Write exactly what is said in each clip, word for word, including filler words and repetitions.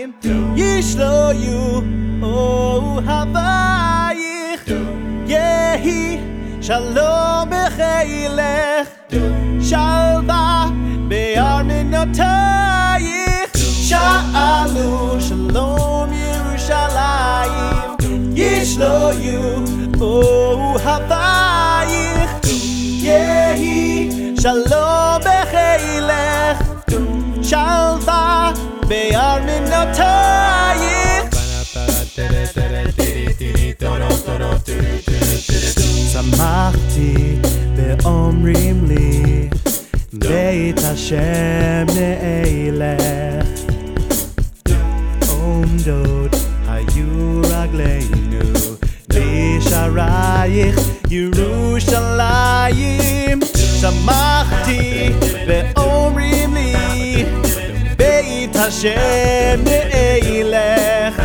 ישלויו אוהבייך יהי שלום בחילך שלווה בארמנותייך שאלו שלום ירושלים ישלויו אוהבייך יהי שלום בחילך שלווה בארמנותייך שמחתי ואומרים לי בית השם נלך עומדות היו רגלינו בשערייך ירושלים שמחתי ואומרים לי בית השם נלך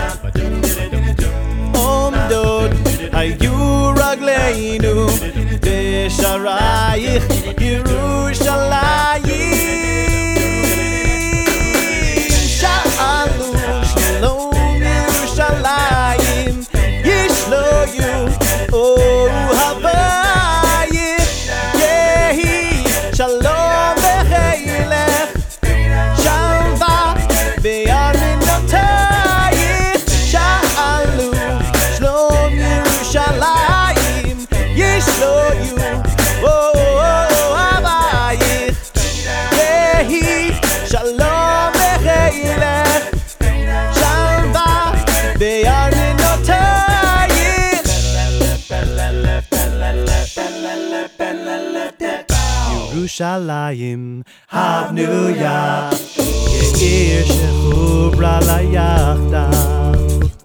עומדות היו רגלינו בשערייך ירושלים שאלו שלום ירושלים ישלויו אוהבייך יהי שלום בחילך שלווה בארמנותייך שאלו שלום ירושלים ישלויו אוהבייך יהי שלום בחילך שלווה בארמנותייך ירושלים הבנויה כעיר שחוברה לה יחדיו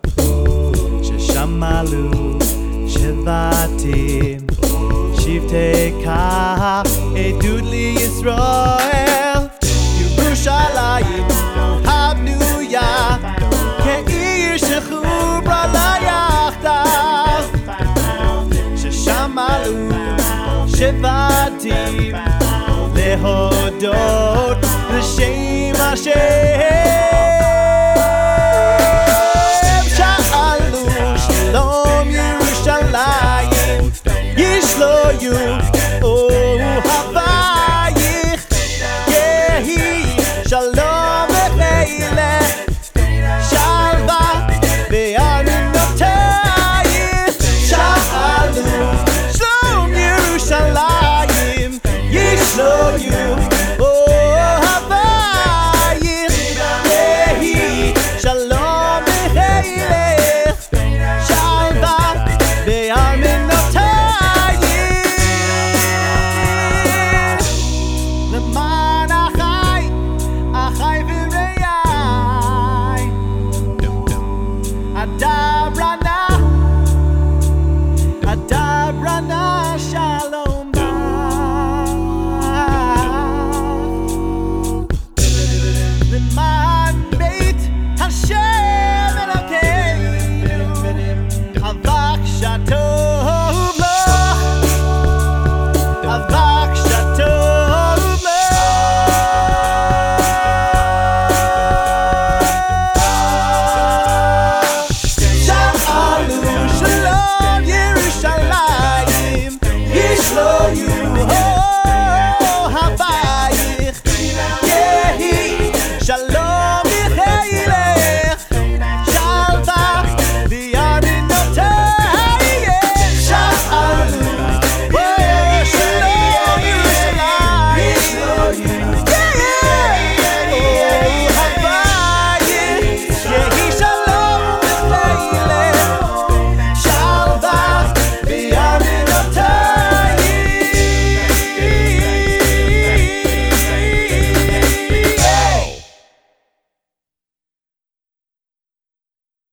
ששם עלו שבטים שבטי עדות לישראל ירושלים הבנויה כעיר שחוברה לה יחדיו ששם עלו שבטים להודות לשם השם שאלו שלום ירושלים ישלויו